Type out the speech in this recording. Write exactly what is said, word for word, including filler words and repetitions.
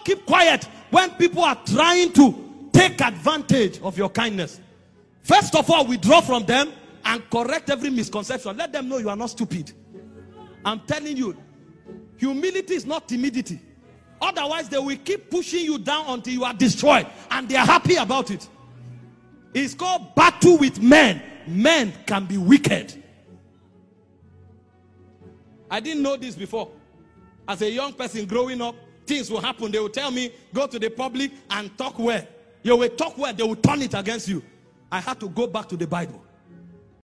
keep quiet when people are trying to take advantage of your kindness. First of all, withdraw from them and correct every misconception. Let them know you are not stupid. I'm telling you, humility is not timidity. Otherwise, they will keep pushing you down until you are destroyed. And they are happy about it. It's called battle with men. Men can be wicked. I didn't know this before. As a young person growing up, things will happen. They will tell me, go to the public and talk well. You will talk well, they will turn it against you. I had to go back to the Bible.